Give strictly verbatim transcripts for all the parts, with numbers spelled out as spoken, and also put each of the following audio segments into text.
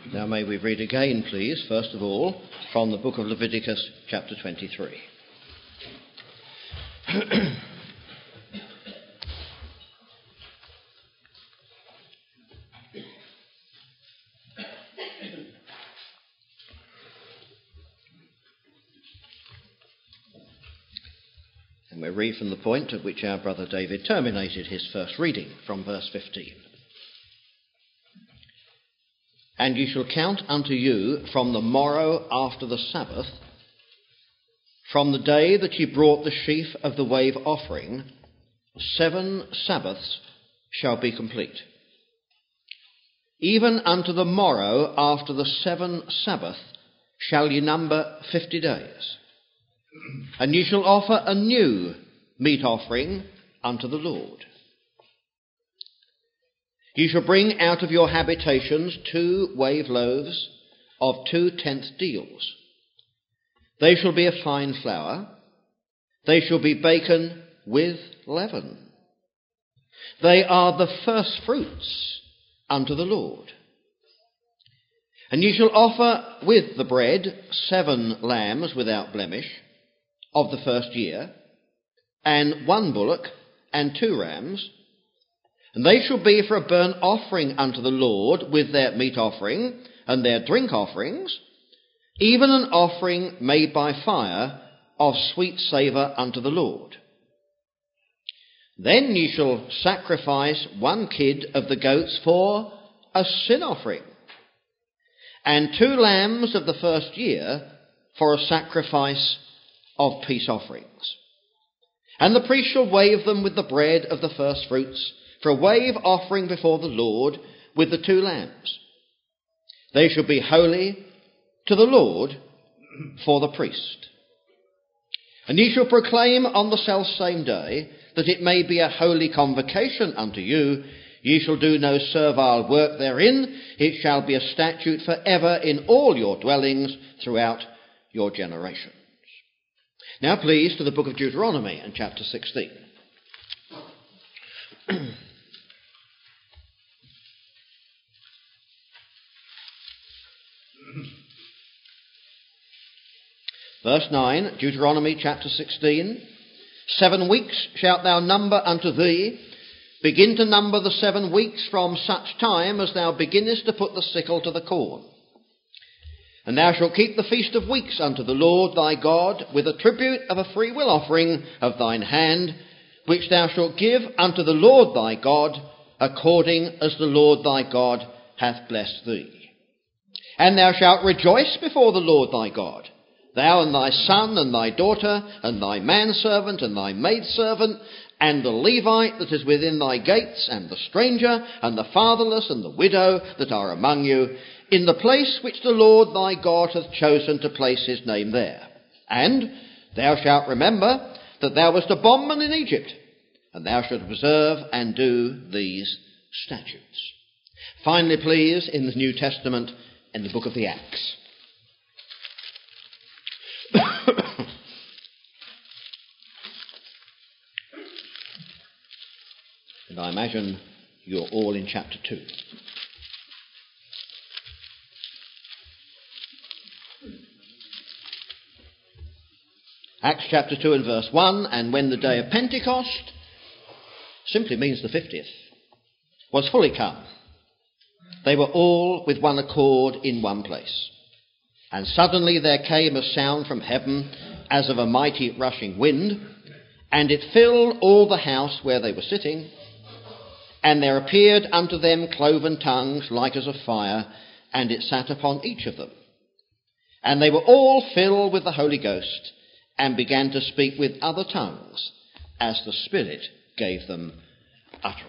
Now may we read again, please, first of all, from the book of Leviticus, chapter twenty-three. And we read from the point at which our brother David terminated his first reading, from verse fifteen. And ye shall count unto you from the morrow after the Sabbath, from the day that ye brought the sheaf of the wave offering, seven Sabbaths shall be complete. Even unto the morrow after the seven Sabbath shall ye number fifty days. And ye shall offer a new meat offering unto the Lord. Ye shall bring out of your habitations two wave loaves of two tenth deals. They shall be of fine flour. They shall be baken with leaven. They are the first fruits unto the Lord. And ye shall offer with the bread seven lambs without blemish of the first year, and one bullock and two rams. And they shall be for a burnt offering unto the Lord with their meat offering and their drink offerings, even an offering made by fire of sweet savour unto the Lord. Then ye shall sacrifice one kid of the goats for a sin offering, and two lambs of the first year for a sacrifice of peace offerings. And the priest shall wave them with the bread of the first fruits for a wave offering before the Lord with the two lambs. They shall be holy to the Lord for the priest. And ye shall proclaim on the selfsame day that it may be a holy convocation unto you. Ye shall do no servile work therein. It shall be a statute for ever in all your dwellings throughout your generations. Now please to the book of Deuteronomy and chapter sixteen. Verse nine, Deuteronomy chapter sixteen. Seven weeks shalt thou number unto thee. Begin to number the seven weeks from such time as thou beginnest to put the sickle to the corn. And thou shalt keep the feast of weeks unto the Lord thy God, with a tribute of a freewill offering of thine hand, which thou shalt give unto the Lord thy God, according as the Lord thy God hath blessed thee. And thou shalt rejoice before the Lord thy God, thou and thy son and thy daughter, and thy manservant and thy maidservant, and the Levite that is within thy gates, and the stranger, and the fatherless, and the widow that are among you, in the place which the Lord thy God hath chosen to place his name there. And thou shalt remember that thou wast a bondman in Egypt, and thou shalt observe and do these statutes. Finally, please, in the New Testament, in the book of the Acts. And I imagine you're all in chapter two. Acts chapter two and verse one, and when the day of Pentecost, simply means the fiftieth, was fully come, they were all with one accord in one place. And suddenly there came a sound from heaven as of a mighty rushing wind, and it filled all the house where they were sitting. And there appeared unto them cloven tongues like as of fire, and it sat upon each of them. And they were all filled with the Holy Ghost, and began to speak with other tongues, as the Spirit gave them utterance.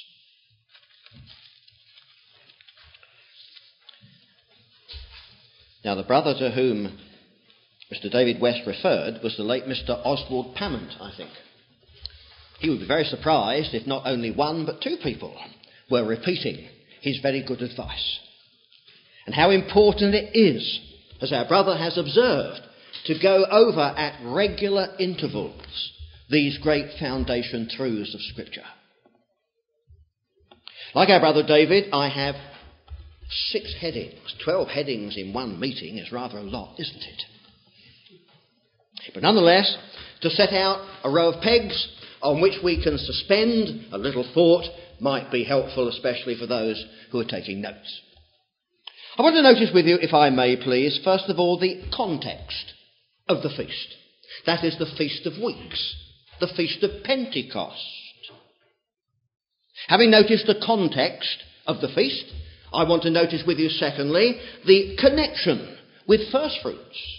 Now, the brother to whom Mister David West referred was the late Mister Oswald Pammont, I think. He would be very surprised if not only one but two people were repeating his very good advice. And how important it is, as our brother has observed, to go over at regular intervals these great foundation truths of Scripture. Like our brother David, I have Six headings, twelve headings in one meeting is rather a lot, isn't it? But nonetheless, to set out a row of pegs on which we can suspend a little thought might be helpful, especially for those who are taking notes. I want to notice with you, if I may please, first of all, the context of the feast. That is the Feast of Weeks, the Feast of Pentecost. Having noticed the context of the feast, I want to notice with you, secondly, the connection with first fruits.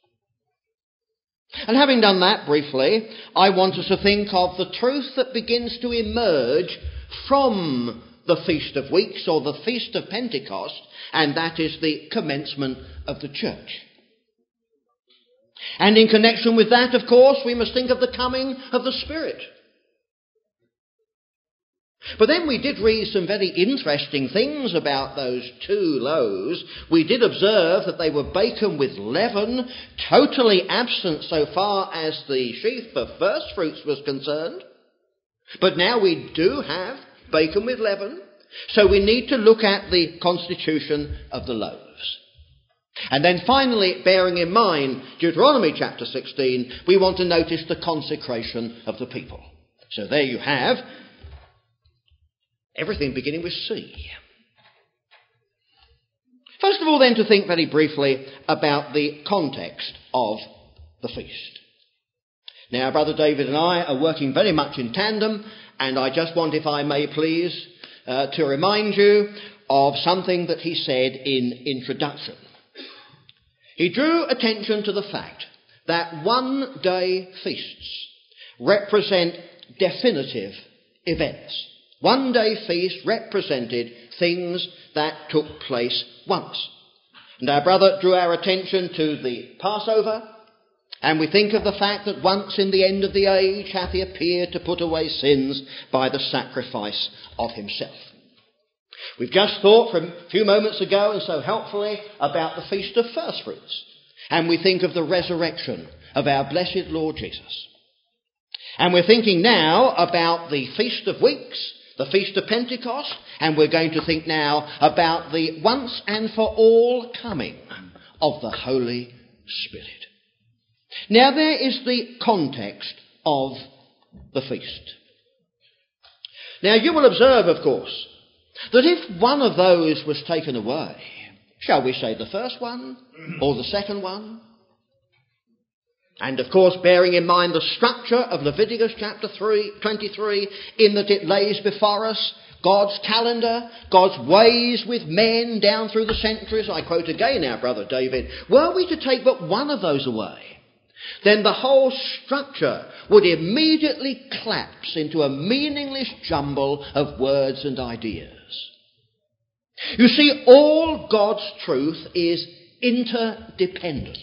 And having done that briefly, I want us to think of the truth that begins to emerge from the Feast of Weeks, or the Feast of Pentecost, and that is the commencement of the church. And in connection with that, of course, we must think of the coming of the Spirit. But then we did read some very interesting things about those two loaves. We did observe that they were baken with leaven, totally absent so far as the sheaf of first fruits was concerned. But now we do have bacon with leaven, so we need to look at the constitution of the loaves. And then finally, bearing in mind Deuteronomy chapter sixteen, we want to notice the consecration of the people. So there you have everything beginning with C. First of all, then, to think very briefly about the context of the feast. Now, Brother David and I are working very much in tandem, and I just want, if I may please, uh, to remind you of something that he said in introduction. He drew attention to the fact that one-day feasts represent definitive events. One-day feast represented things that took place once. And our brother drew our attention to the Passover, and we think of the fact that once in the end of the age hath he appeared to put away sins by the sacrifice of himself. We've just thought from a few moments ago, and so helpfully, about the Feast of First Fruits, and we think of the resurrection of our blessed Lord Jesus. And we're thinking now about the Feast of Weeks, the Feast of Pentecost, and we're going to think now about the once and for all coming of the Holy Spirit. Now there is the context of the feast. Now you will observe, of course, that if one of those was taken away, shall we say the first one or the second one? And of course, bearing in mind the structure of Leviticus chapter three, twenty-three, in that it lays before us God's calendar, God's ways with men down through the centuries. I quote again our brother David, were we to take but one of those away, then the whole structure would immediately collapse into a meaningless jumble of words and ideas. You see, all God's truth is interdependent.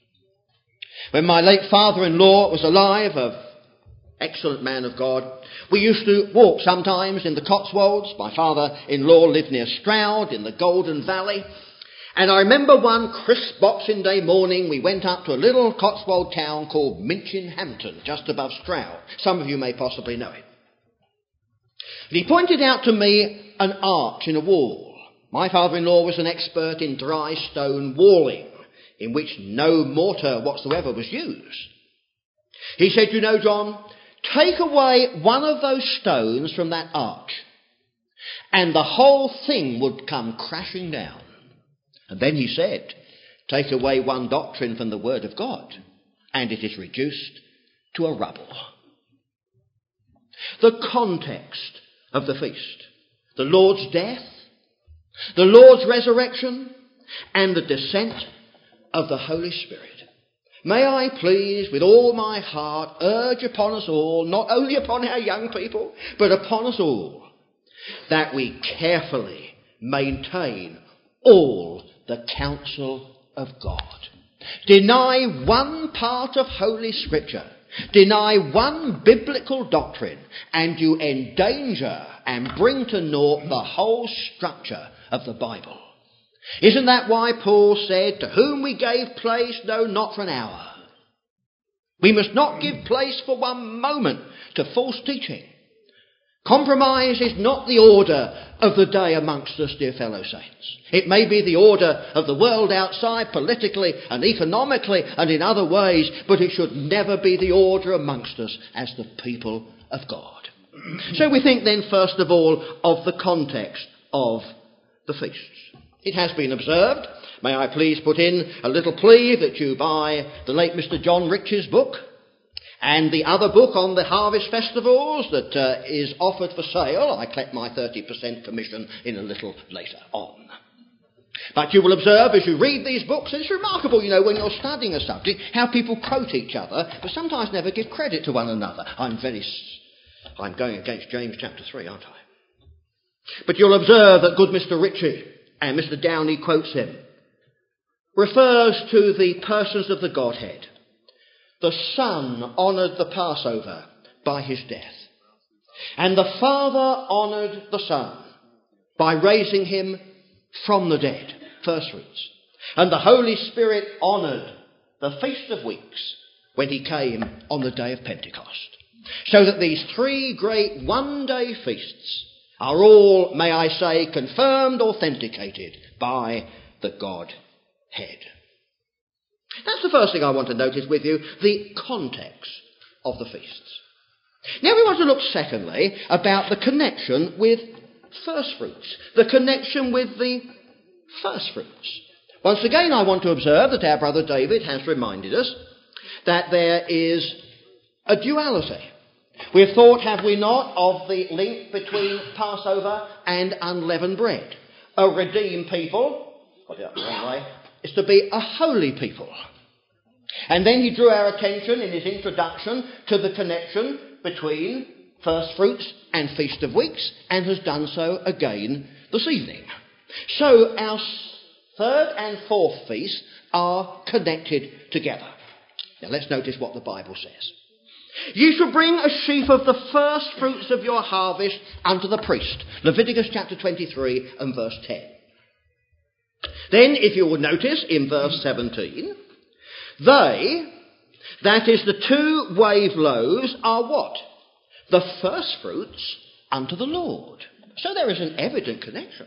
When my late father-in-law was alive, an excellent man of God, we used to walk sometimes in the Cotswolds. My father-in-law lived near Stroud in the Golden Valley. And I remember one crisp Boxing Day morning, we went up to a little Cotswold town called Minchinhampton, just above Stroud. Some of you may possibly know it. And he pointed out to me an arch in a wall. My father-in-law was an expert in dry stone walling, in which no mortar whatsoever was used. He said, you know, John, take away one of those stones from that arch, and the whole thing would come crashing down. And then he said, take away one doctrine from the Word of God, and it is reduced to a rubble. The context of the feast, the Lord's death, the Lord's resurrection, and the descent of the Holy Spirit. May I please, with all my heart, urge upon us all, not only upon our young people, but upon us all, that we carefully maintain all the counsel of God. Deny one part of Holy Scripture, deny one biblical doctrine, and you endanger and bring to naught the whole structure of the Bible. Isn't that why Paul said, to whom we gave place, no, not for an hour? We must not give place for one moment to false teaching, Compromise is not the order of the day amongst us, dear fellow saints. It may be the order of the world outside, politically and economically and in other ways, but it should never be the order amongst us as the people of God. So we think then, first of all, of the context of the feasts. It has been observed, may I please put in a little plea that you buy the late Mister John Rich's book, and the other book on the harvest festivals that uh, is offered for sale. I collect my thirty percent commission in a little later on. But you will observe as you read these books, it's remarkable, you know, when you're studying a subject, how people quote each other, but sometimes never give credit to one another. I'm very... I'm going against James chapter three, aren't I? But you'll observe that good Mister Ritchie, and Mister Downey quotes him, refers to the persons of the Godhead. The Son honoured the Passover by his death. And the Father honoured the Son by raising him from the dead, first fruits. And the Holy Spirit honoured the Feast of Weeks when he came on the day of Pentecost. So that these three great one-day feasts are all, may I say, confirmed, authenticated by the Godhead. That's the first thing I want to notice with you, the context of the feasts. Now we want to look secondly about the connection with first fruits, the connection with the first fruits. Once again, I want to observe that our brother David has reminded us that there is a duality. We have thought, have we not, of the link between Passover and unleavened bread. A redeemed people, got it up the wrong way, is to be a holy people. And then he drew our attention in his introduction to the connection between first fruits and Feast of Weeks, and has done so again this evening. So our third and fourth feasts are connected together. Now let's notice what the Bible says. You shall bring a sheaf of the first fruits of your harvest unto the priest. Leviticus chapter twenty-three and verse ten. Then, if you will notice in verse seventeen, they, that is the two wave loaves, are what? The first fruits unto the Lord. So there is an evident connection.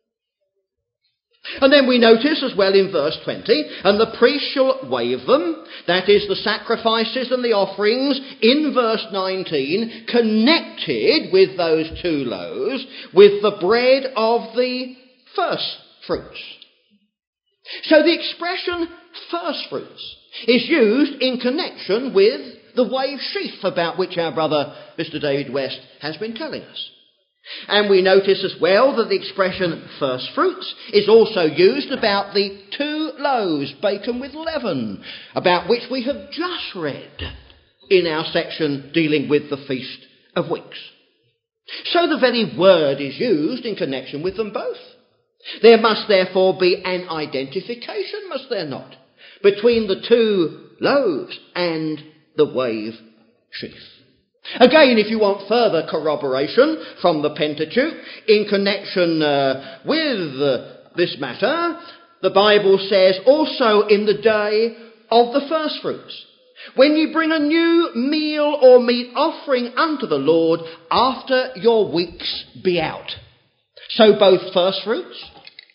And then we notice as well in verse twenty, and the priest shall wave them, that is the sacrifices and the offerings, in verse nineteen, connected with those two loaves, with the bread of the first fruits. So the expression first fruits is used in connection with the wave sheaf about which our brother Mister David West has been telling us. And we notice as well that the expression first fruits is also used about the two loaves baken with leaven, about which we have just read in our section dealing with the Feast of Weeks. So the very word is used in connection with them both. There must therefore be an identification, must there not, between the two loaves and the wave sheaf. Again, if you want further corroboration from the Pentateuch in connection uh, with uh, this matter, the Bible says also in the day of the first fruits, when you bring a new meal or meat offering unto the Lord after your weeks be out. So both first fruits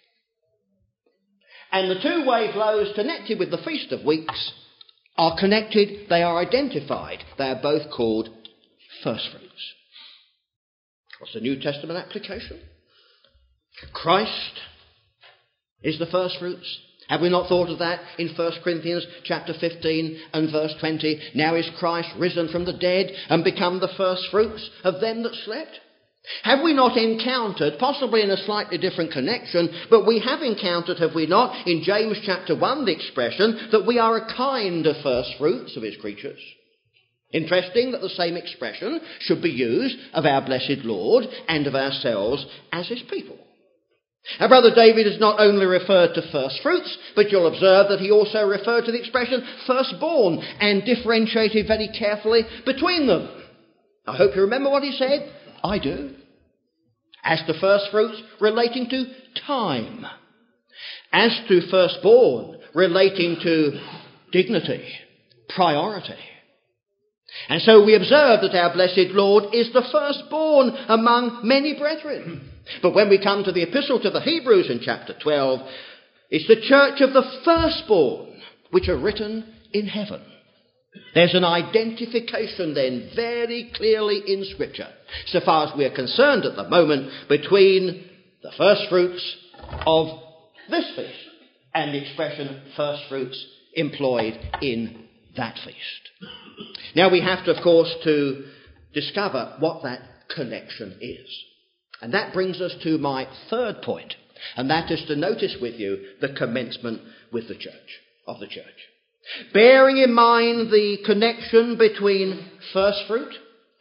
and the two wave loaves connected with the Feast of Weeks are connected, they are identified, they are both called first fruits. What's the New Testament application? Christ is the first fruits. Have we not thought of that in First Corinthians chapter fifteen and verse twenty? Now is Christ risen from the dead and become the first fruits of them that slept? Have we not encountered, possibly in a slightly different connection, but we have encountered, have we not, in James chapter one, the expression that we are a kind of first fruits of his creatures? Interesting that the same expression should be used of our blessed Lord and of ourselves as his people. Our brother David has not only referred to first fruits, but you'll observe that he also referred to the expression firstborn and differentiated very carefully between them. I hope you remember what he said. I do. As to first fruits relating to time. As to firstborn relating to dignity, priority. And so we observe that our blessed Lord is the firstborn among many brethren. But when we come to the epistle to the Hebrews in chapter twelve, it's the church of the firstborn which are written in heaven. There's an identification then very clearly in Scripture, so far as we are concerned at the moment, between the first fruits of this feast and the expression first fruits employed in that feast. Now we have to, of course, to discover what that connection is. And that brings us to my third point, and that is to notice with you the commencement with the church, of the church. Bearing in mind the connection between first fruit,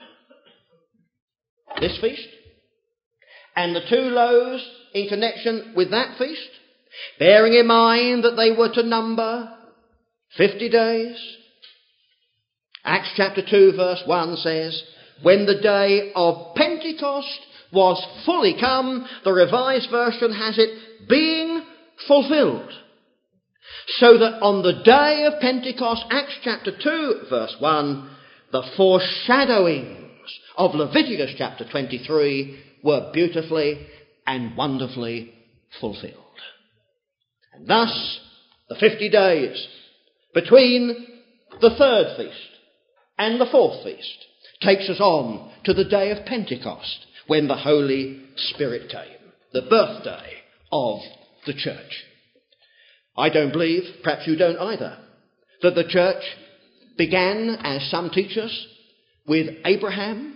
this feast, and the two loaves in connection with that feast, bearing in mind that they were to number fifty days. Acts chapter two verse one says, when the day of Pentecost was fully come, the Revised Version has it, being fulfilled. So that on the day of Pentecost, Acts chapter two verse one, the foreshadowings of Leviticus chapter twenty-three were beautifully and wonderfully fulfilled. And thus, the fifty days between the third feast and the fourth feast takes us on to the day of Pentecost, when the Holy Spirit came, the birthday of the church. I don't believe, perhaps you don't either, that the church began, as some teach us, with Abraham.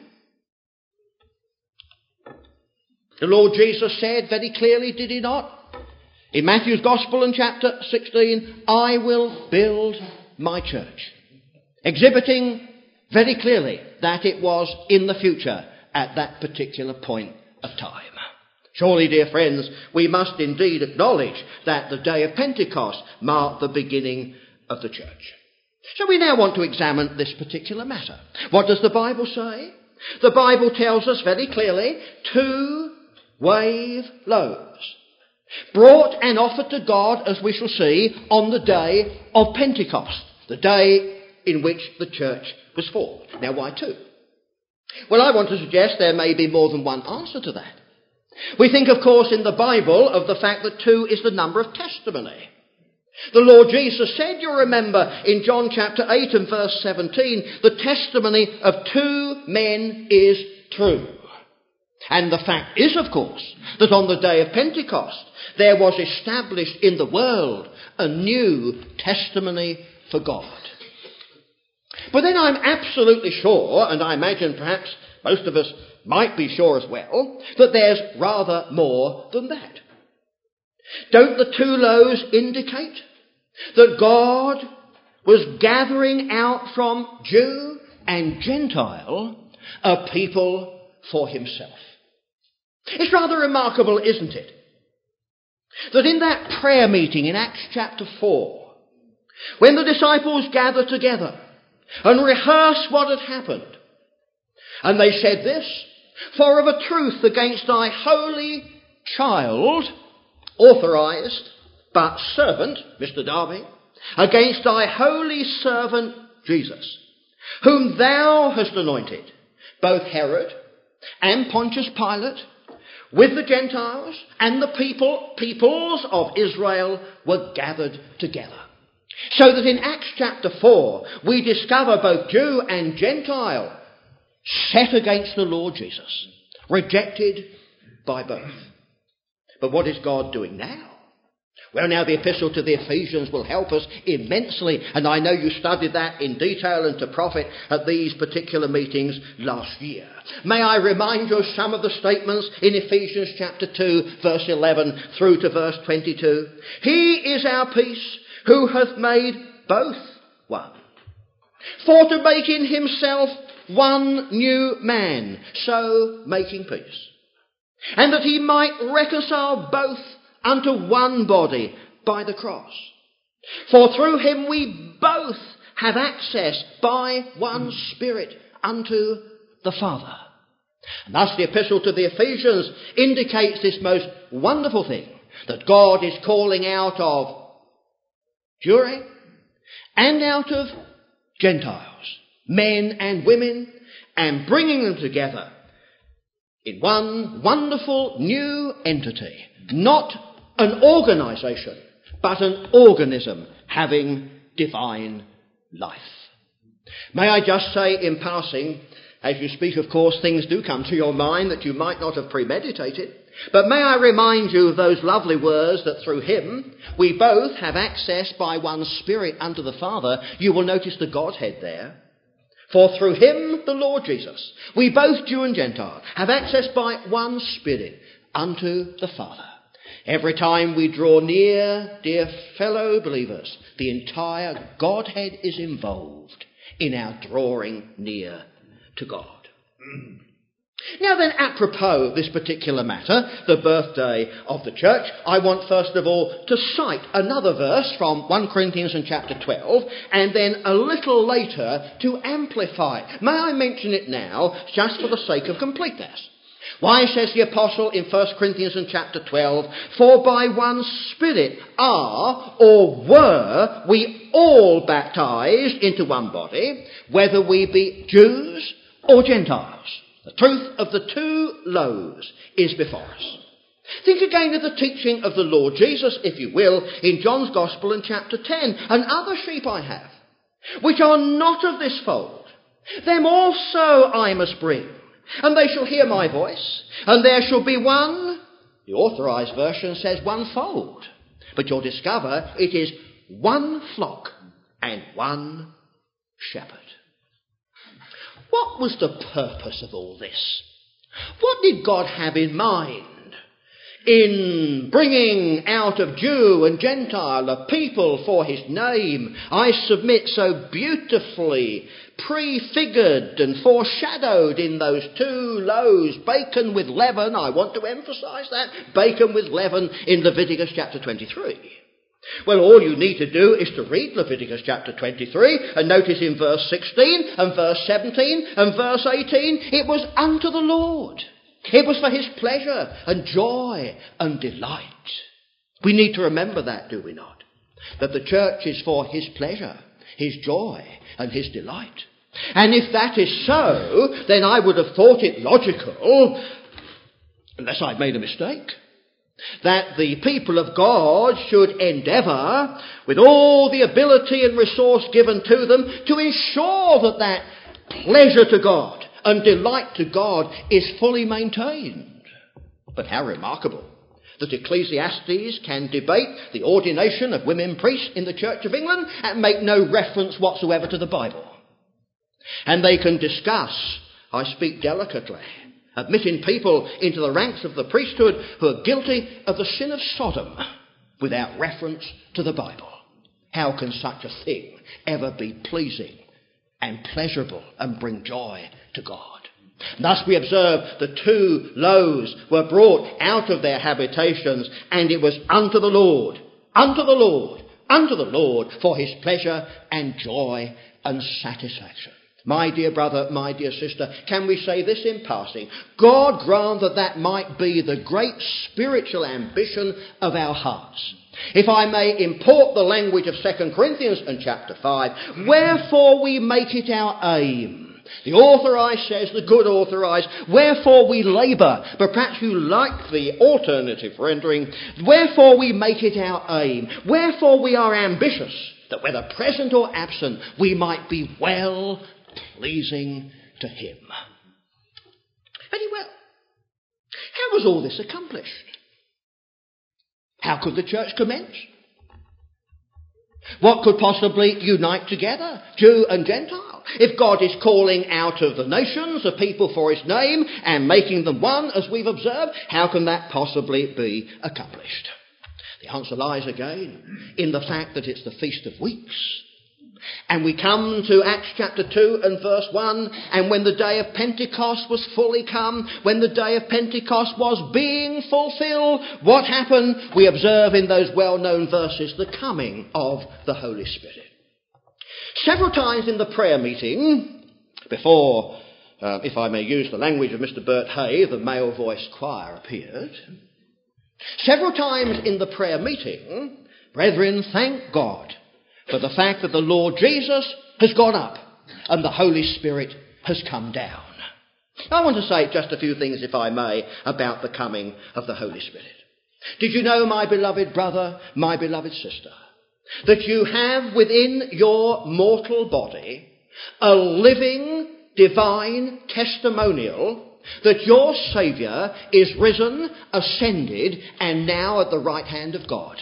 The Lord Jesus said very clearly, did he not? In Matthew's Gospel in chapter sixteen, I will build my church. Exhibiting very clearly that it was in the future at that particular point of time. Surely, dear friends, we must indeed acknowledge that the day of Pentecost marked the beginning of the church. So we now want to examine this particular matter. What does the Bible say? The Bible tells us very clearly, two wave loaves, brought and offered to God, as we shall see, on the day of Pentecost, the day in which the church was formed. Now, why two? Well, I want to suggest there may be more than one answer to that. We think, of course, in the Bible of the fact that two is the number of testimony. The Lord Jesus said, you'll remember, in John chapter eight and verse seventeen, the testimony of two men is true. And the fact is, of course, that on the day of Pentecost, there was established in the world a new testimony for God. But then I'm absolutely sure, and I imagine perhaps most of us might be sure as well, that there's rather more than that. Don't the two loaves indicate that God was gathering out from Jew and Gentile a people for himself? It's rather remarkable, isn't it, that in that prayer meeting in Acts chapter four, when the disciples gathered together and rehearsed what had happened, and they said this, for of a truth against thy holy child, authorised, but servant, Mister Darby, against thy holy servant Jesus, whom thou hast anointed, both Herod and Pontius Pilate, with the Gentiles and the people, peoples of Israel were gathered together. So that in Acts chapter four, we discover both Jew and Gentile set against the Lord Jesus, rejected by both. But what is God doing now? Well, now the epistle to the Ephesians will help us immensely, and I know you studied that in detail and to profit at these particular meetings last year. May I remind you of some of the statements in Ephesians chapter two, verse eleven through to verse twenty-two. He is our peace, who hath made both one, for to make in himself one new man, so making peace, and that he might reconcile both unto one body by the cross. For through him we both have access by one Spirit unto the Father. And thus the epistle to the Ephesians indicates this most wonderful thing, that God is calling out of Jewry and out of Gentiles men and women, and bringing them together in one wonderful new entity. Not an organisation, but an organism having divine life. May I just say in passing, as you speak, of course, things do come to your mind that you might not have premeditated. But may I remind you of those lovely words that through him we both have access by one Spirit unto the Father. You will notice the Godhead there. For through him, the Lord Jesus, we both, Jew and Gentile, have access by one Spirit unto the Father. Every time we draw near, dear fellow believers, the entire Godhead is involved in our drawing near to God. Now then, apropos of this particular matter, the birthday of the church, I want first of all to cite another verse from First Corinthians in chapter twelve, and then a little later to amplify it. May I mention it now, just for the sake of completeness? Why, says the apostle in First Corinthians in chapter twelve, for by one Spirit are, or were, we all baptized into one body, whether we be Jews or Gentiles. The truth of the two loaves is before us. Think again of the teaching of the Lord Jesus, if you will, in John's Gospel in chapter ten. And other sheep I have, which are not of this fold. Them also I must bring, and they shall hear my voice, and there shall be one, the authorised version says one fold, but you'll discover it is one flock and one shepherd. What was the purpose of all this? What did God have in mind in bringing out of Jew and Gentile a people for his name? I submit so beautifully prefigured and foreshadowed in those two loaves, bacon with leaven. I want to emphasise that, bacon with leaven in Leviticus chapter twenty-three. Well, all you need to do is to read Leviticus chapter twenty-three and notice in verse sixteen and verse seventeen and verse eighteen, it was unto the Lord. It was for his pleasure and joy and delight. We need to remember that, do we not? That the church is for his pleasure, his joy and his delight. And if that is so, then I would have thought it logical, unless I've made a mistake, that the people of God should endeavour, with all the ability and resource given to them, to ensure that that pleasure to God and delight to God is fully maintained. But how remarkable that Ecclesiastes can debate the ordination of women priests in the Church of England and make no reference whatsoever to the Bible. And they can discuss, I speak delicately, admitting people into the ranks of the priesthood who are guilty of the sin of Sodom without reference to the Bible. How can such a thing ever be pleasing and pleasurable and bring joy to God? Thus we observe the two loaves were brought out of their habitations, and it was unto the Lord, unto the Lord, unto the Lord for his pleasure and joy and satisfaction. My dear brother, my dear sister, can we say this in passing? God grant that that might be the great spiritual ambition of our hearts. If I may import the language of Second Corinthians and chapter five, wherefore we make it our aim. The authorised says, the good authorised, wherefore we labour, but perhaps you like the alternative rendering, wherefore we make it our aim, wherefore we are ambitious, that whether present or absent, we might be well pleasing to him. Very well. How was all this accomplished? How could the church commence? What could possibly unite together Jew and Gentile? If God is calling out of the nations a people for his name and making them one, as we've observed, how can that possibly be accomplished? The answer lies again in the fact that it's the Feast of Weeks. And we come to Acts chapter two and verse one, and when the day of Pentecost was fully come, when the day of Pentecost was being fulfilled, what happened? We observe in those well-known verses the coming of the Holy Spirit. Several times in the prayer meeting, before, uh, if I may use the language of Mister Bert Hay, the male voice choir appeared, several times in the prayer meeting, brethren, thank God for the fact that the Lord Jesus has gone up and the Holy Spirit has come down. I want to say just a few things, if I may, about the coming of the Holy Spirit. Did you know, my beloved brother, my beloved sister, that you have within your mortal body a living, divine testimonial that your Saviour is risen, ascended, and now at the right hand of God?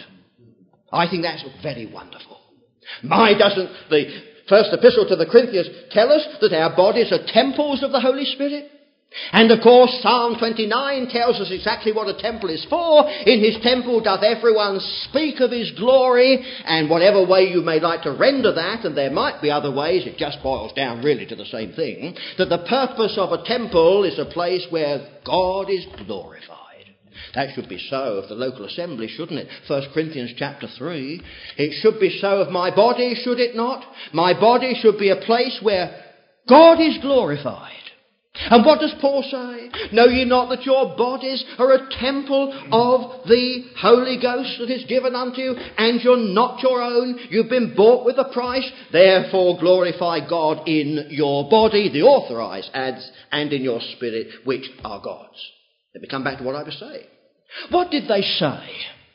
I think that's very wonderful. My, doesn't the first epistle to the Corinthians tell us that our bodies are temples of the Holy Spirit? And of course, Psalm twenty-nine tells us exactly what a temple is for. In his temple doth everyone speak of his glory, and whatever way you may like to render that, and there might be other ways, it just boils down really to the same thing, that the purpose of a temple is a place where God is glorified. That should be so of the local assembly, shouldn't it? First Corinthians chapter three. It should be so of my body, should it not? My body should be a place where God is glorified. And what does Paul say? Know ye not that your bodies are a temple of the Holy Ghost that is given unto you, and you're not your own? You've been bought with a price. Therefore glorify God in your body, the authorised adds, and in your spirit, which are God's. Let me come back to what I was saying. What did they say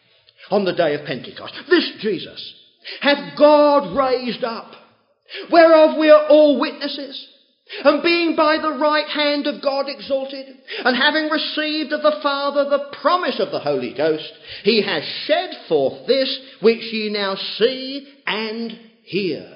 on the day of Pentecost? This Jesus hath God raised up, whereof we are all witnesses. And being by the right hand of God exalted, and having received of the Father the promise of the Holy Ghost, he has shed forth this which ye now see and hear.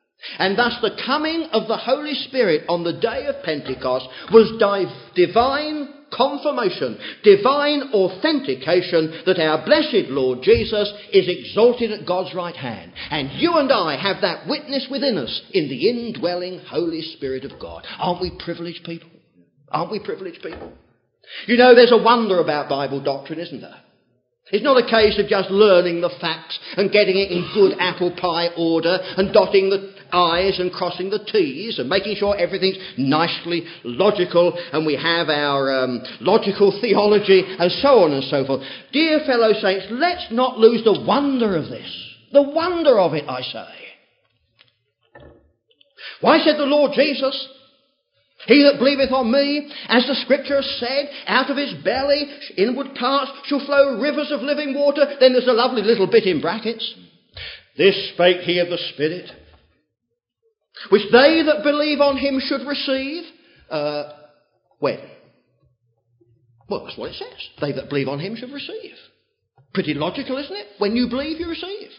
And thus the coming of the Holy Spirit on the day of Pentecost was di- divine confirmation, divine authentication that our blessed Lord Jesus is exalted at God's right hand. And you and I have that witness within us in the indwelling Holy Spirit of God. Aren't we privileged people? Aren't we privileged people? You know, there's a wonder about Bible doctrine, isn't there? It's not a case of just learning the facts and getting it in good apple pie order and dotting the I's and crossing the T's and making sure everything's nicely logical and we have our um, logical theology and so on and so forth. Dear fellow saints, let's not lose the wonder of this. The wonder of it, I say. Why, said the Lord Jesus, he that believeth on me, as the scripture has said, out of his belly, inward parts, shall flow rivers of living water. Then there's a lovely little bit in brackets. This spake he of the Spirit, which they that believe on him should receive. Uh, when? Well, that's what it says. They that believe on him should receive. Pretty logical, isn't it? When you believe, you receive.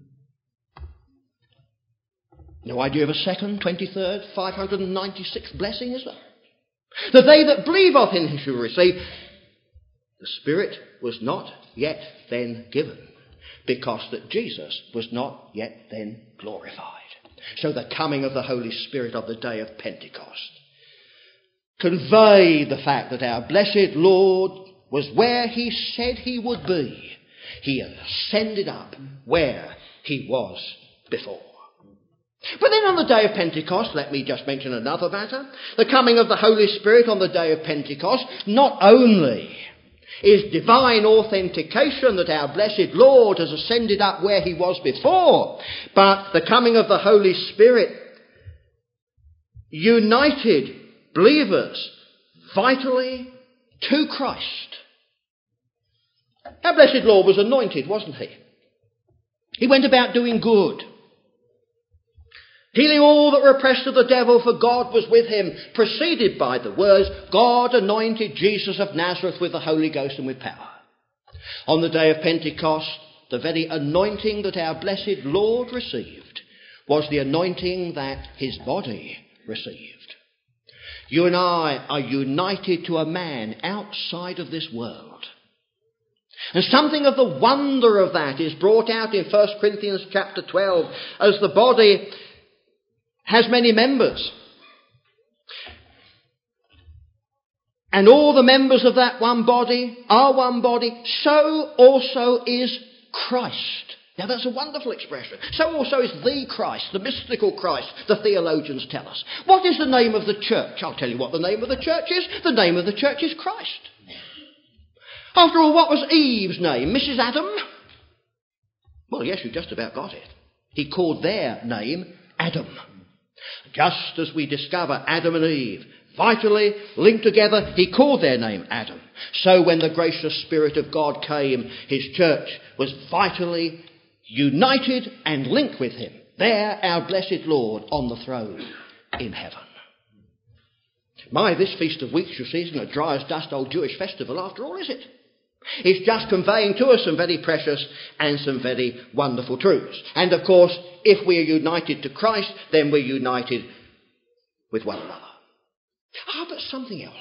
No idea of a second, twenty-third, five hundred ninety-sixth blessing, is there? That they that believe of him shall receive. The Spirit was not yet then given, because that Jesus was not yet then glorified. So the coming of the Holy Spirit of the day of Pentecost conveyed the fact that our blessed Lord was where he said he would be. He ascended up where he was before. But then on the day of Pentecost, let me just mention another matter. The coming of the Holy Spirit on the day of Pentecost not only is divine authentication that our blessed Lord has ascended up where he was before, but the coming of the Holy Spirit united believers vitally to Christ. Our blessed Lord was anointed, wasn't he? He went about doing good, healing all that were oppressed of the devil, for God was with him, preceded by the words, God anointed Jesus of Nazareth with the Holy Ghost and with power. On the day of Pentecost, the very anointing that our blessed Lord received was the anointing that his body received. You and I are united to a man outside of this world. And something of the wonder of that is brought out in First Corinthians chapter twelve, as the body has many members, and all the members of that one body are one body, so also is Christ. Now that's a wonderful expression. So also is the Christ, the mystical Christ, the theologians tell us. What is the name of the church? I'll tell you what the name of the church is. The name of the church is Christ. After all, what was Eve's name? Missus Adam? Well, yes, you just about got it. He called their name Adam. Just as we discover Adam and Eve vitally linked together, he called their name Adam. So when the gracious Spirit of God came, his church was vitally united and linked with him. There, our blessed Lord on the throne in heaven. My, this Feast of Weeks, you see, isn't a dry as dust old Jewish festival after all, is it? It's just conveying to us some very precious and some very wonderful truths. And of course, if we are united to Christ, then we're united with one another. Ah, but something else.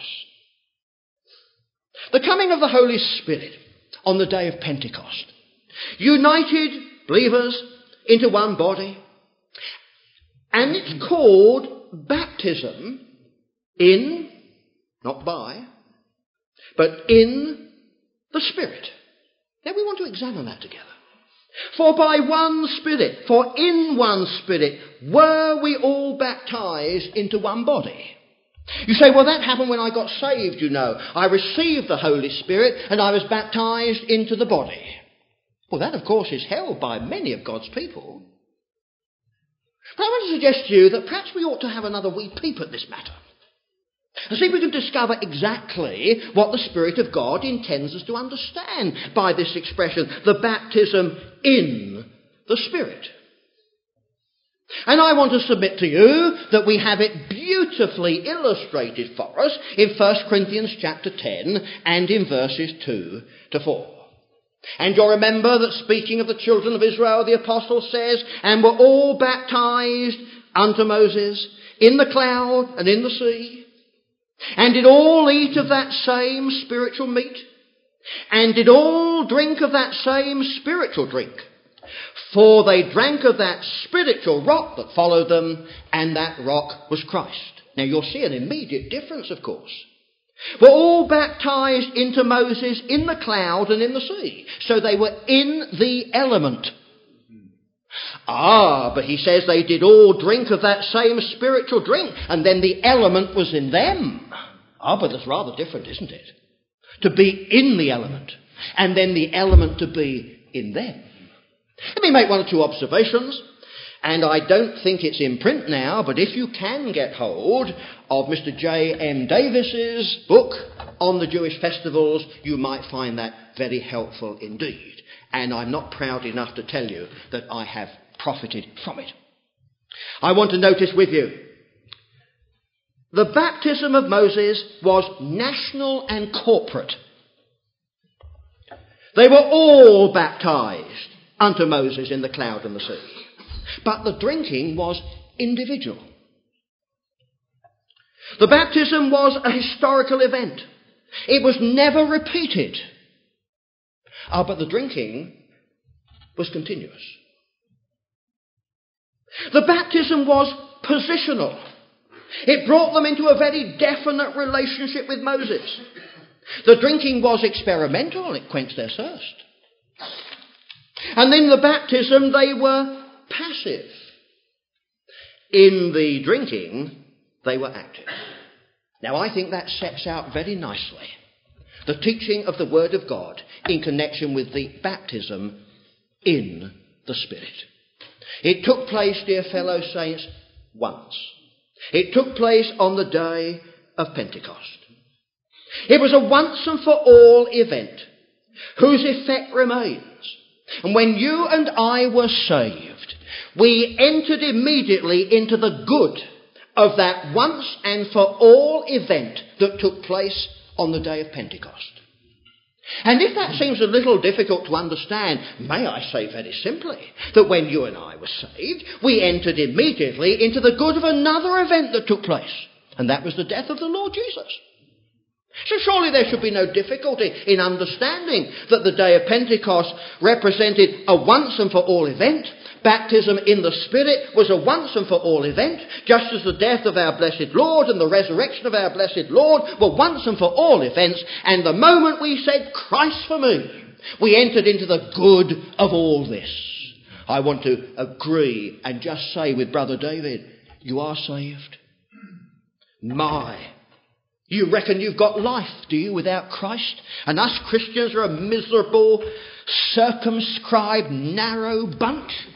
The coming of the Holy Spirit on the day of Pentecost united believers into one body, and it's called baptism in, not by, but in the Spirit. Now we want to examine that together. For by one Spirit, for in one Spirit, were we all baptized into one body. You say, well, that happened when I got saved, you know. I received the Holy Spirit and I was baptized into the body. Well, that, of course, is held by many of God's people. But I want to suggest to you that perhaps we ought to have another wee peep at this matter and see if we can discover exactly what the Spirit of God intends us to understand by this expression, the baptism in the Spirit. And I want to submit to you that we have it beautifully illustrated for us in First Corinthians chapter ten and in verses two to four. And you'll remember that speaking of the children of Israel, the apostle says, and were all baptized unto Moses in the cloud and in the sea, and did all eat of that same spiritual meat, and did all drink of that same spiritual drink. For they drank of that spiritual rock that followed them, and that rock was Christ. Now you'll see an immediate difference, of course. Were all baptized into Moses in the cloud and in the sea. So they were in the element. Ah, but he says they did all drink of that same spiritual drink, and then the element was in them. Ah, but that's rather different, isn't it? To be in the element, and then the element to be in them. Let me make one or two observations, and I don't think it's in print now, but if you can get hold of Mister J M Davis's book on the Jewish festivals, you might find that very helpful indeed. And I'm not proud enough to tell you that I have profited from it. I want to notice with you, the baptism of Moses was national and corporate. They were all baptized unto Moses in the cloud and the sea. But the drinking was individual. The baptism was a historical event. It was never repeated. Ah, but the drinking was continuous. The baptism was positional. It brought them into a very definite relationship with Moses. The drinking was experimental. It quenched their thirst. And in the baptism they were passive. In the drinking they were active. Now I think that sets out very nicely the teaching of the Word of God in connection with the baptism in the Spirit. It took place, dear fellow saints, once. It took place on the day of Pentecost. It was a once and for all event whose effect remains. And when you and I were saved, we entered immediately into the good of that once and for all event that took place on the day of Pentecost. And if that seems a little difficult to understand, may I say very simply that when you and I were saved, we entered immediately into the good of another event that took place, and that was the death of the Lord Jesus. So surely there should be no difficulty in understanding that the day of Pentecost represented a once and for all event. Baptism in the Spirit was a once and for all event, just as the death of our blessed Lord and the resurrection of our blessed Lord were once and for all events. And the moment we said, Christ for me, we entered into the good of all this. I want to agree and just say with Brother David, you are saved. My, you reckon you've got life, do you, without Christ? And us Christians are a miserable, circumscribed, narrow bunch.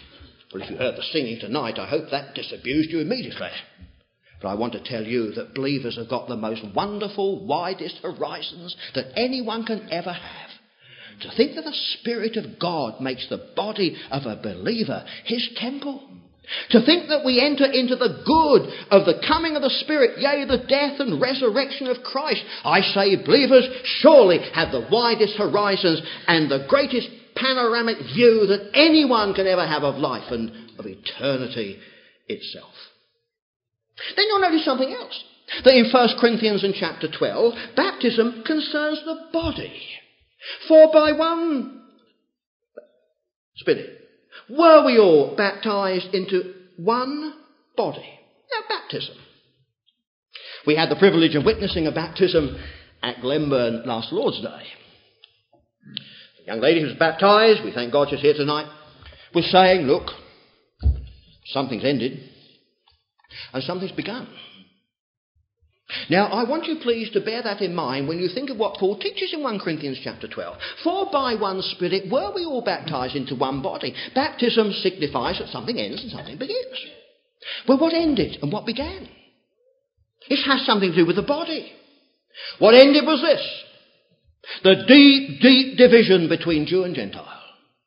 Well, if you heard the singing tonight, I hope that disabused you immediately. But I want to tell you that believers have got the most wonderful, widest horizons that anyone can ever have. To think that the Spirit of God makes the body of a believer his temple. To think that we enter into the good of the coming of the Spirit, yea, the death and resurrection of Christ. I say believers surely have the widest horizons and the greatest panoramic view that anyone can ever have of life and of eternity itself. Then you'll notice something else. That in First Corinthians in chapter twelve, baptism concerns the body. For by one Spirit were we all baptised into one body. Now, baptism. We had the privilege of witnessing a baptism at Glenburn last Lord's Day. The young lady who was baptised, we thank God she's here tonight, was saying, look, something's ended and something's begun. Now, I want you please to bear that in mind when you think of what Paul teaches in First Corinthians chapter twelve. For by one Spirit were we all baptised into one body. Baptism signifies that something ends and something begins. Well, what ended and what began? This has something to do with the body. What ended was this. The deep, deep division between Jew and Gentile.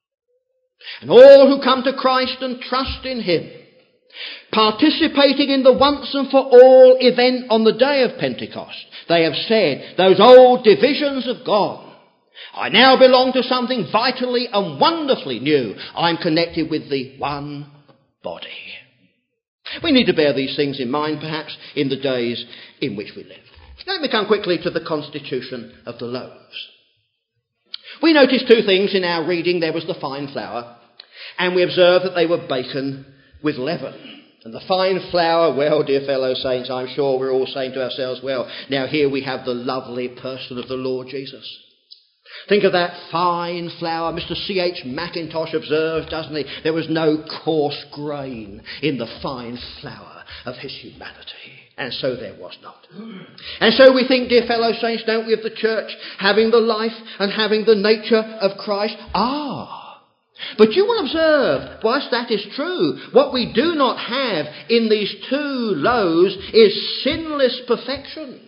And all who come to Christ and trust in him, participating in the once and for all event on the day of Pentecost, they have said, those old divisions have gone. I now belong to something vitally and wonderfully new. I'm connected with the one body. We need to bear these things in mind, perhaps, in the days in which we live. Let me come quickly to the constitution of the loaves. We noticed two things in our reading. There was the fine flour, and we observed that they were baken with leaven. And the fine flour, well, dear fellow saints, I'm sure we're all saying to ourselves, well, now here we have the lovely person of the Lord Jesus. Think of that fine flour. Mister C H Mackintosh observes, doesn't he? There was no coarse grain in the fine flour of his humanity. And so there was not. And so we think, dear fellow saints, don't we, of the church, having the life and having the nature of Christ? Ah! But you will observe, whilst that is true, what we do not have in these two loaves is sinless perfection.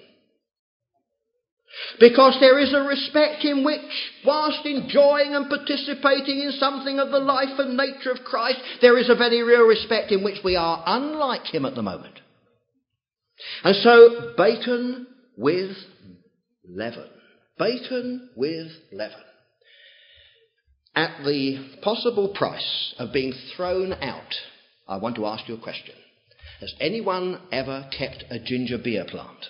Because there is a respect in which, whilst enjoying and participating in something of the life and nature of Christ, there is a very real respect in which we are unlike him at the moment. And so, bacon with leaven. Bacon with leaven. At the possible price of being thrown out, I want to ask you a question. Has anyone ever kept a ginger beer plant?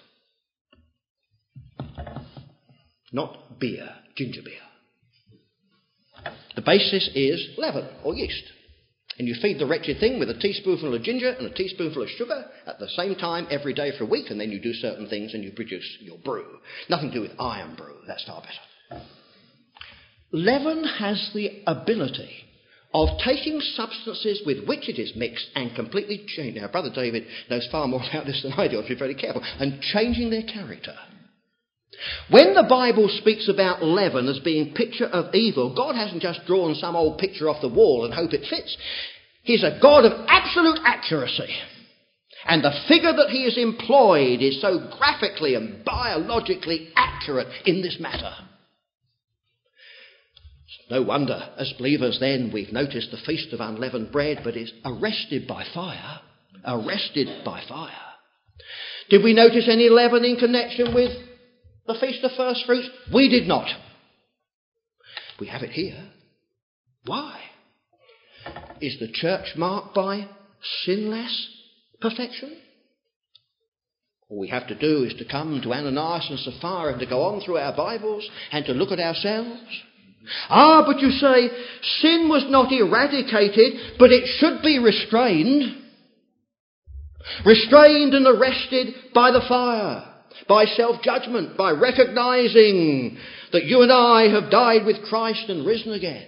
Not beer, ginger beer. The basis is leaven or yeast. And you feed the wretched thing with a teaspoonful of ginger and a teaspoonful of sugar at the same time every day for a week, and then you do certain things and you produce your brew. Nothing to do with iron brew, that's far better. Leaven has the ability of taking substances with which it is mixed and completely changing. Now, Brother David knows far more about this than I do, I have to be very careful, and changing their character. When the Bible speaks about leaven as being picture of evil, God hasn't just drawn some old picture off the wall and hope it fits. He's a God of absolute accuracy. And the figure that he has employed is so graphically and biologically accurate in this matter. No wonder, as believers then, we've noticed the Feast of Unleavened Bread, but it's arrested by fire. Arrested by fire. Did we notice any leaven in connection with the Feast of First Fruits? We did not. We have it here. Why? Is the church marked by sinless perfection? All we have to do is to come to Ananias and Sapphira and to go on through our Bibles and to look at ourselves. Ah, but you say, sin was not eradicated, but it should be restrained. Restrained and arrested by the fire. By self-judgment, by recognising that you and I have died with Christ and risen again.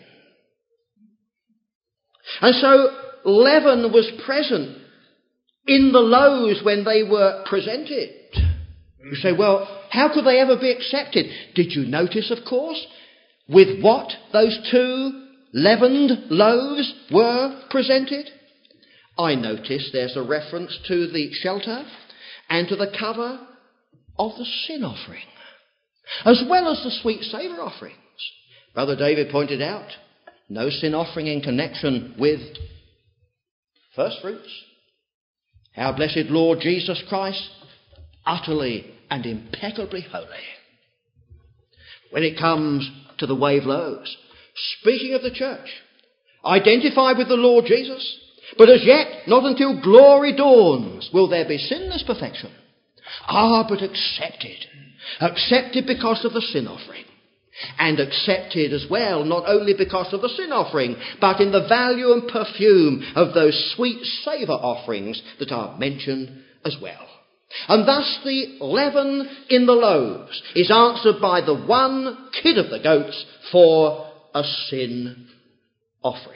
And so leaven was present in the loaves when they were presented. You say, well, how could they ever be accepted? Did you notice, of course, with what those two leavened loaves were presented. I notice there's a reference to the shelter and to the cover of the sin offering, as well as the sweet savour offerings. Brother David pointed out, no sin offering in connection with first fruits. Our blessed Lord Jesus Christ, utterly and impeccably holy. When it comes to the wave loaves, speaking of the church, identified with the Lord Jesus, but as yet, not until glory dawns, will there be sinless perfection. Ah, but accepted. Accepted because of the sin offering. And accepted as well, not only because of the sin offering, but in the value and perfume of those sweet savour offerings that are mentioned as well. And thus the leaven in the loaves is answered by the one kid of the goats for a sin offering.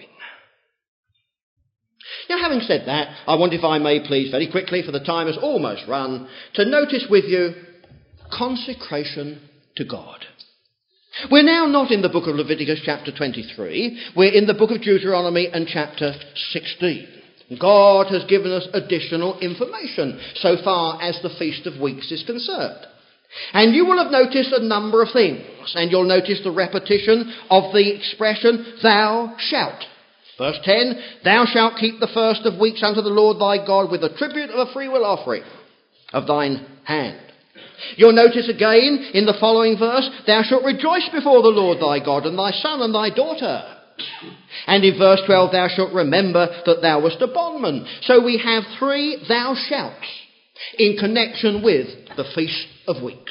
Now, having said that, I want, if I may please, very quickly, for the time has almost run, to notice with you consecration to God. We're now not in the book of Leviticus chapter twenty-three, we're in the book of Deuteronomy and chapter sixteen. God has given us additional information so far as the Feast of Weeks is concerned. And you will have noticed a number of things, and you'll notice the repetition of the expression, thou shalt. Verse ten, thou shalt keep the first of weeks unto the Lord thy God with the tribute of a freewill offering of thine hand. You'll notice again in the following verse, thou shalt rejoice before the Lord thy God and thy son and thy daughter. And in verse twelve, thou shalt remember that thou wast a bondman. So we have three thou shalts in connection with the Feast of Weeks.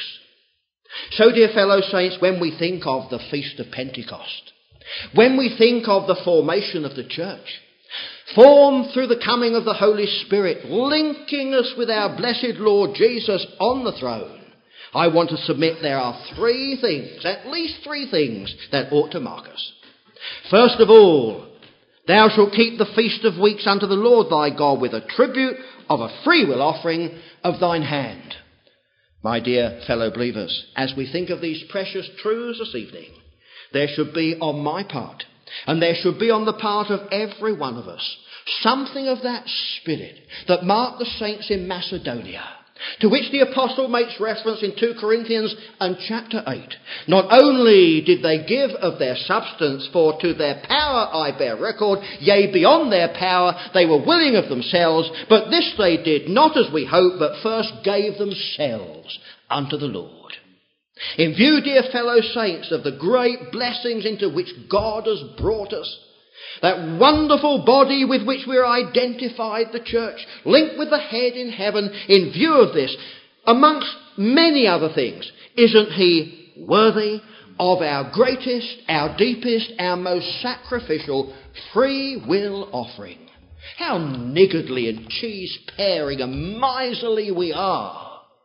So, dear fellow saints, when we think of the Feast of Pentecost, when we think of the formation of the church, formed through the coming of the Holy Spirit, linking us with our blessed Lord Jesus on the throne, I want to submit there are three things, at least three things, that ought to mark us. First of all, thou shalt keep the Feast of Weeks unto the Lord thy God with a tribute of a freewill offering of thine hand. My dear fellow believers, as we think of these precious truths this evening, there should be on my part, and there should be on the part of every one of us, something of that spirit that marked the saints in Macedonia, to which the apostle makes reference in two Corinthians and chapter eight. Not only did they give of their substance, for to their power I bear record, yea, beyond their power they were willing of themselves, but this they did not as we hoped, but first gave themselves unto the Lord. In view, dear fellow saints, of the great blessings into which God has brought us, that wonderful body with which we are identified, the church, linked with the head in heaven, in view of this, amongst many other things, isn't he worthy of our greatest, our deepest, our most sacrificial free will offering? How niggardly and cheese-paring and miserly we are.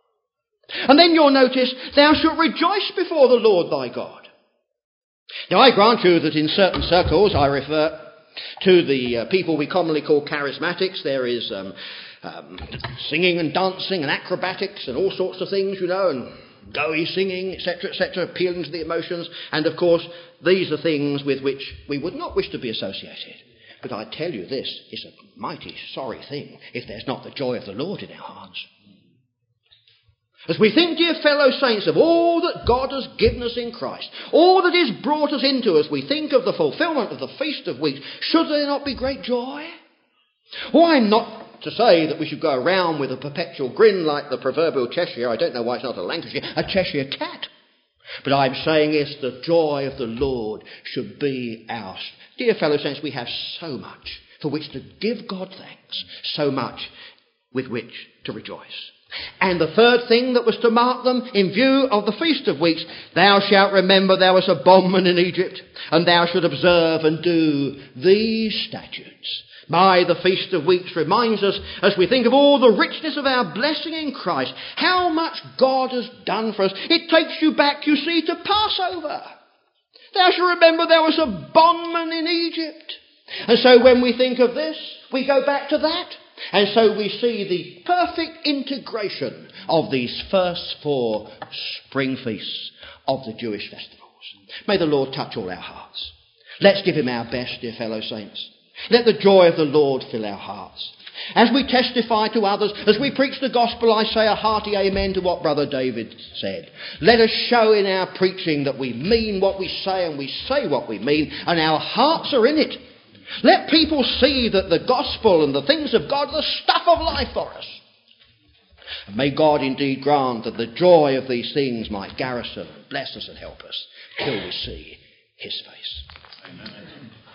And then you'll notice, thou shalt rejoice before the Lord thy God. Now, I grant you that in certain circles, I refer to the uh, people we commonly call charismatics. There is um, um, singing and dancing and acrobatics and all sorts of things, you know, and go-y singing, et cetera, et cetera, appealing to the emotions. And, of course, these are things with which we would not wish to be associated. But I tell you this, it's a mighty sorry thing if there's not the joy of the Lord in our hearts. As we think, dear fellow saints, of all that God has given us in Christ, all that He's brought us into as we think of the fulfilment of the Feast of Weeks, should there not be great joy? Why, not to say that we should go around with a perpetual grin like the proverbial Cheshire, I don't know why it's not a Lancashire, a Cheshire cat. But I'm saying is the joy of the Lord should be ours. Dear fellow saints, we have so much for which to give God thanks, so much with which to rejoice. And the third thing that was to mark them in view of the Feast of Weeks, thou shalt remember thou wast a bondman in Egypt, and thou shalt observe and do these statutes. My, the Feast of Weeks reminds us, as we think of all the richness of our blessing in Christ, how much God has done for us. It takes you back, you see, to Passover. Thou shalt remember thou wast a bondman in Egypt. And so when we think of this, we go back to that. And so we see the perfect integration of these first four spring feasts of the Jewish festivals. May the Lord touch all our hearts. Let's give him our best, dear fellow saints. Let the joy of the Lord fill our hearts. As we testify to others, as we preach the gospel, I say a hearty amen to what Brother David said. Let us show in our preaching that we mean what we say and we say what we mean, and our hearts are in it. Let people see that the gospel and the things of God are the stuff of life for us. And may God indeed grant that the joy of these things might garrison and bless us and help us till we see his face. Amen.